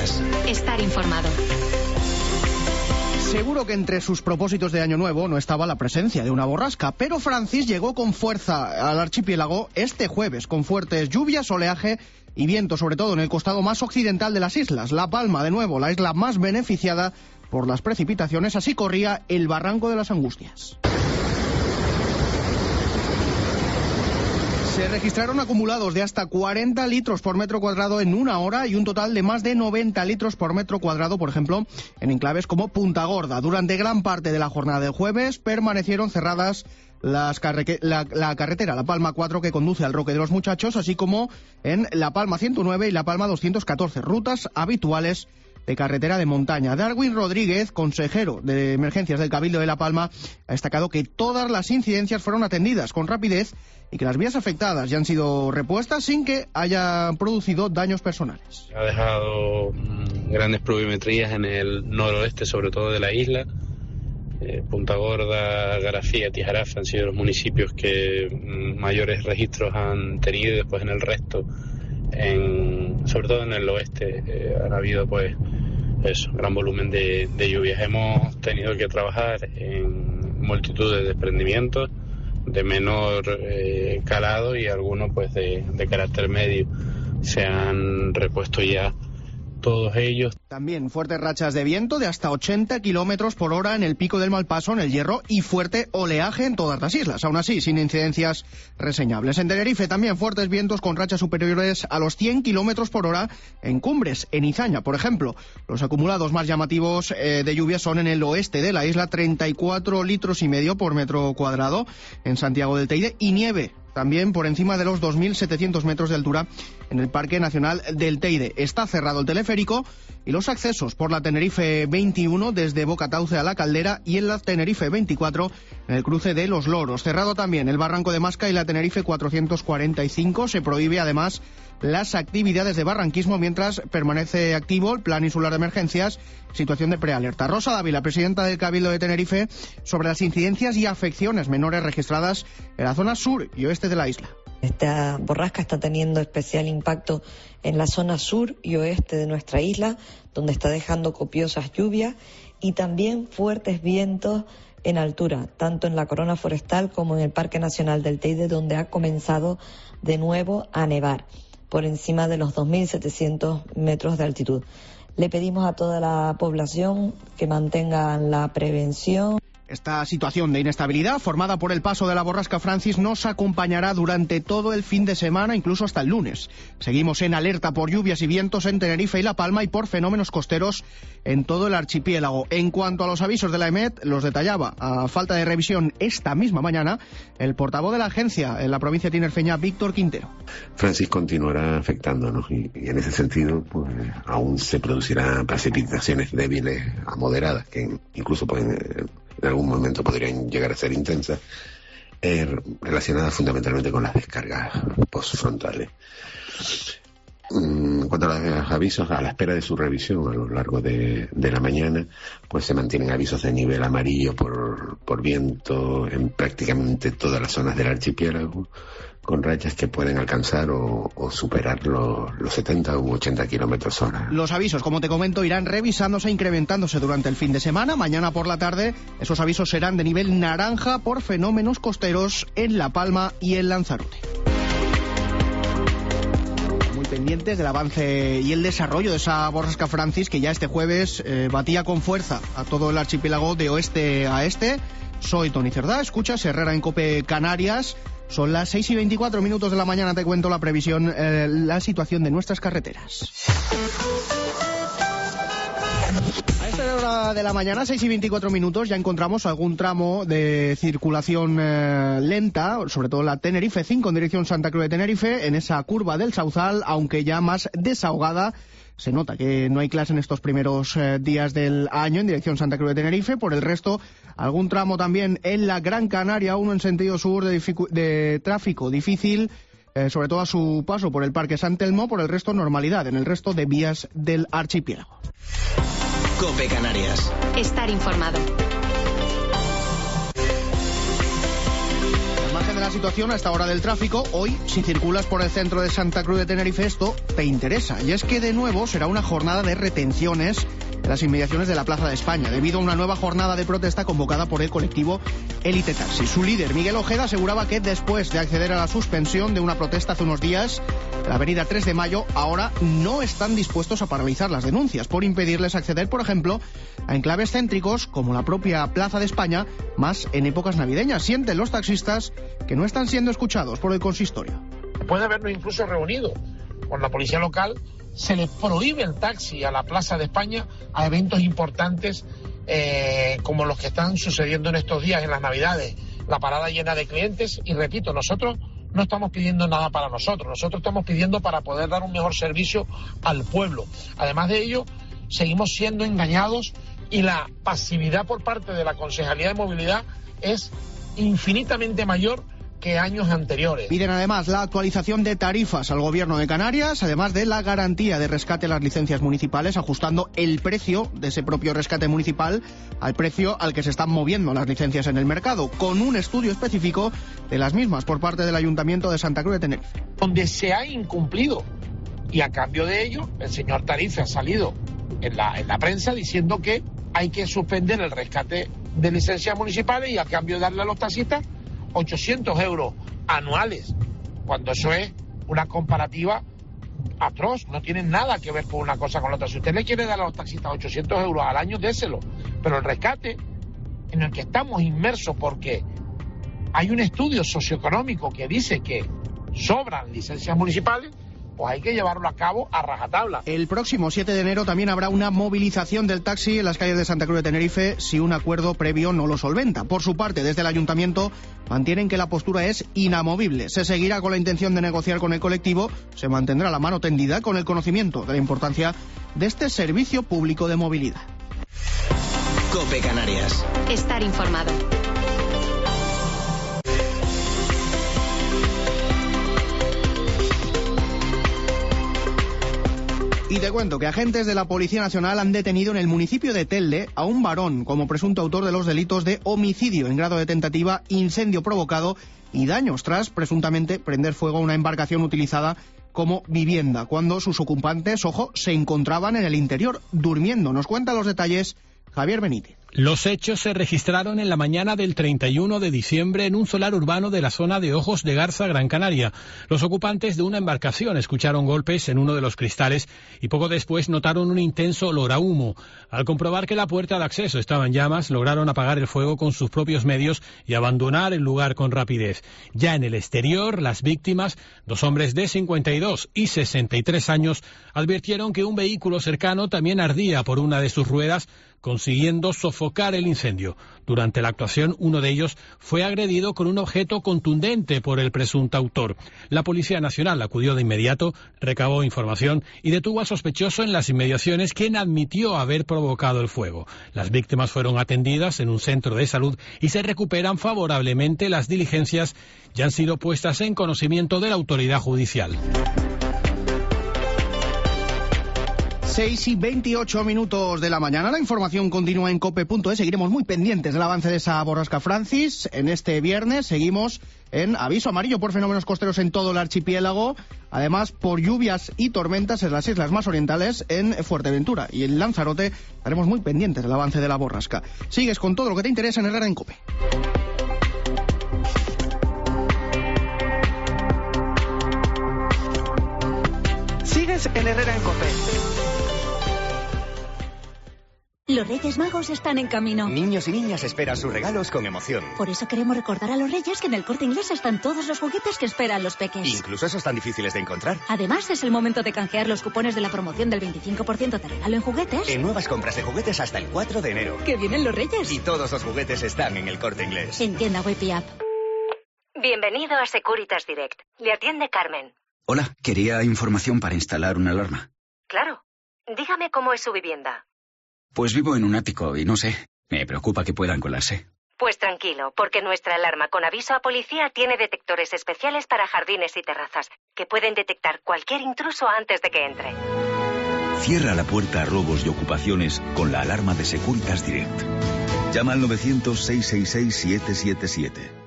Canarias. Estar informado. Seguro que entre sus propósitos de Año Nuevo no estaba la presencia de una borrasca, pero Francis llegó con fuerza al archipiélago este jueves, con fuertes lluvias, oleaje y viento, sobre todo en el costado más occidental de las islas. La Palma, de nuevo, la isla más beneficiada por las precipitaciones, así corría el Barranco de las Angustias. Se registraron acumulados de hasta 40 litros por metro cuadrado en una hora y un total de más de 90 litros por metro cuadrado, por ejemplo, en enclaves como Punta Gorda. Durante gran parte de la jornada del jueves permanecieron cerradas la carretera La Palma 4 que conduce al Roque de los Muchachos, así como en La Palma 109 y La Palma 214, rutas habituales de carretera de montaña. Darwin Rodríguez, consejero de emergencias del Cabildo de La Palma, ha destacado que todas las incidencias fueron atendidas con rapidez y que las vías afectadas ya han sido repuestas sin que haya producido daños personales. Ha dejado grandes pluviometrías en el noroeste, sobre todo de la isla. Punta Gorda, Garafía, Tijarafe han sido los municipios que mayores registros han tenido, y después en el resto, sobre todo en el oeste, han habido pues gran volumen de lluvias. Hemos tenido que trabajar en multitud de desprendimientos de menor calado y algunos pues de carácter medio. Se han repuesto ya todos ellos. También fuertes rachas de viento de hasta 80 kilómetros por hora en el Pico del Malpaso, en el Hierro, y fuerte oleaje en todas las islas, aún así sin incidencias reseñables. En Tenerife también fuertes vientos con rachas superiores a los 100 kilómetros por hora en cumbres, en Izaña, por ejemplo. Los acumulados más llamativos de lluvia son en el oeste de la isla, 34 litros y medio por metro cuadrado, en Santiago del Teide, y nieve también por encima de los 2.700 metros de altura en el Parque Nacional del Teide. Está cerrado el teleférico y los accesos por la Tenerife 21 desde Bocatauce a La Caldera y en la Tenerife 24 en el cruce de Los Loros. Cerrado también el Barranco de Masca y la Tenerife 445. Se prohíbe además las actividades de barranquismo mientras permanece activo el Plan Insular de Emergencias, situación de prealerta. Rosa Dávila, presidenta del Cabildo de Tenerife, sobre las incidencias y afecciones menores registradas en la zona sur y oeste de la isla. Esta borrasca está teniendo especial impacto en la zona sur y oeste de nuestra isla, donde está dejando copiosas lluvias y también fuertes vientos en altura, tanto en la corona forestal como en el Parque Nacional del Teide, donde ha comenzado de nuevo a nevar por encima de los 2.700 metros de altitud. Le pedimos a toda la población que mantengan la prevención. Esta situación de inestabilidad, formada por el paso de la borrasca Francis, nos acompañará durante todo el fin de semana, incluso hasta el lunes. Seguimos en alerta por lluvias y vientos en Tenerife y La Palma y por fenómenos costeros en todo el archipiélago. En cuanto a los avisos de la EMET, los detallaba a falta de revisión esta misma mañana el portavoz de la agencia en la provincia tinerfeña, Víctor Quintero. Francis continuará afectándonos y en ese sentido pues aún se producirán precipitaciones débiles a moderadas que incluso pueden en algún momento podrían llegar a ser intensas, relacionadas fundamentalmente con las descargas postfrontales. En cuanto a los avisos, a la espera de su revisión a lo largo de la mañana, pues se mantienen avisos de nivel amarillo por viento en prácticamente todas las zonas del archipiélago, con rachas que pueden alcanzar o superar los 70 u 80 kilómetros hora. Los avisos, como te comento, irán revisándose e incrementándose durante el fin de semana. Mañana por la tarde, esos avisos serán de nivel naranja por fenómenos costeros en La Palma y en Lanzarote. Muy pendientes del avance y el desarrollo de esa borrasca Francis, que ya este jueves batía con fuerza a todo el archipiélago de oeste a este. Soy Tony Cerdá, escuchas Herrera en COPE Canarias. Son las 6:24 de la mañana, te cuento la previsión, la situación de nuestras carreteras. A esta hora de la mañana, 6:24, ya encontramos algún tramo de circulación lenta, sobre todo la Tenerife 5 en dirección Santa Cruz de Tenerife, en esa curva del Sauzal, aunque ya más desahogada. Se nota que no hay clase en estos primeros días del año en dirección Santa Cruz de Tenerife. Por el resto, algún tramo también en la Gran Canaria, uno en sentido sur de tráfico difícil, sobre todo a su paso por el Parque San Telmo. Por el resto, normalidad en el resto de vías del archipiélago. COPE Canarias. Estar informado. Al margen de las la situación a esta hora del tráfico. Hoy, si circulas por el centro de Santa Cruz de Tenerife, esto te interesa. Y es que de nuevo será una jornada de retenciones en las inmediaciones de la Plaza de España, debido a una nueva jornada de protesta convocada por el colectivo Élite Taxi. Su líder, Miguel Ojeda, aseguraba que después de acceder a la suspensión de una protesta hace unos días, la avenida 3 de Mayo, ahora no están dispuestos a paralizar las denuncias por impedirles acceder, por ejemplo, a enclaves céntricos como la propia Plaza de España, más en épocas navideñas. Sienten los taxistas que no están siendo escuchados por el consistorio. Puede habernos incluso reunido con la policía local. Se le prohíbe el taxi a la Plaza de España a eventos importantes como los que están sucediendo en estos días, en las Navidades, la parada llena de clientes. Y repito, nosotros no estamos pidiendo nada para nosotros estamos pidiendo para poder dar un mejor servicio al pueblo. Además de ello, seguimos siendo engañados y la pasividad por parte de la Concejalía de Movilidad es infinitamente mayor que años anteriores. Piden además la actualización de tarifas al Gobierno de Canarias, además de la garantía de rescate a las licencias municipales, ajustando el precio de ese propio rescate municipal al precio al que se están moviendo las licencias en el mercado, con un estudio específico de las mismas por parte del Ayuntamiento de Santa Cruz de Tenerife. Donde se ha incumplido, y a cambio de ello, el señor Tarife ha salido en la prensa diciendo que hay que suspender el rescate de licencias municipales y a cambio de darle a los taxistas 800 euros anuales, cuando eso es una comparativa atroz, no tiene nada que ver con una cosa con la otra. Si usted le quiere dar a los taxistas 800 euros al año, déselo, pero el rescate en el que estamos inmersos, porque hay un estudio socioeconómico que dice que sobran licencias municipales, pues hay que llevarlo a cabo a rajatabla. El próximo 7 de enero también habrá una movilización del taxi en las calles de Santa Cruz de Tenerife si un acuerdo previo no lo solventa. Por su parte, desde el Ayuntamiento mantienen que la postura es inamovible. Se seguirá con la intención de negociar con el colectivo, se mantendrá la mano tendida con el conocimiento de la importancia de este servicio público de movilidad. COPE Canarias. Estar informado. Y te cuento que agentes de la Policía Nacional han detenido en el municipio de Telde a un varón como presunto autor de los delitos de homicidio en grado de tentativa, incendio provocado y daños tras presuntamente prender fuego a una embarcación utilizada como vivienda, cuando sus ocupantes, ojo, se encontraban en el interior durmiendo. Nos cuenta los detalles Javier Benítez. Los hechos se registraron en la mañana del 31 de diciembre en un solar urbano de la zona de Ojos de Garza, Gran Canaria. Los ocupantes de una embarcación escucharon golpes en uno de los cristales y poco después notaron un intenso olor a humo. Al comprobar que la puerta de acceso estaba en llamas, lograron apagar el fuego con sus propios medios y abandonar el lugar con rapidez. Ya en el exterior, las víctimas, 2 hombres de 52 y 63 años, advirtieron que un vehículo cercano también ardía por una de sus ruedas, consiguiendo sofocar el incendio. Durante la actuación, uno de ellos fue agredido con un objeto contundente por el presunto autor. La Policía Nacional acudió de inmediato, recabó información y detuvo al sospechoso en las inmediaciones, quien admitió haber provocado el fuego. Las víctimas fueron atendidas en un centro de salud y se recuperan favorablemente. Las diligencias ya han sido puestas en conocimiento de la autoridad judicial. 6:28 de la mañana. La información continúa en cope.es. Seguiremos muy pendientes del avance de esa borrasca Francis. En este viernes seguimos en aviso amarillo por fenómenos costeros en todo el archipiélago. Además, por lluvias y tormentas en las islas más orientales, en Fuerteventura y en Lanzarote. Estaremos muy pendientes del avance de la borrasca. Sigues con todo lo que te interesa en Herrera en Cope. Sigues en Herrera en Cope. Los Reyes Magos están en camino. Niños y niñas esperan sus regalos con emoción. Por eso queremos recordar a los Reyes que en el Corte Inglés están todos los juguetes que esperan los peques. Incluso esos tan difíciles de encontrar. Además, es el momento de canjear los cupones de la promoción del 25% de regalo en juguetes. En nuevas compras de juguetes hasta el 4 de enero. ¡Que vienen los Reyes! Y todos los juguetes están en el Corte Inglés. En tienda web y app. Bienvenido a Securitas Direct. Le atiende Carmen. Hola, quería información para instalar una alarma. Claro. Dígame cómo es su vivienda. Pues vivo en un ático y no sé, me preocupa que puedan colarse. Pues tranquilo, porque nuestra alarma con aviso a policía tiene detectores especiales para jardines y terrazas, que pueden detectar cualquier intruso antes de que entre. Cierra la puerta a robos y ocupaciones con la alarma de Securitas Direct. Llama al 900-666-777.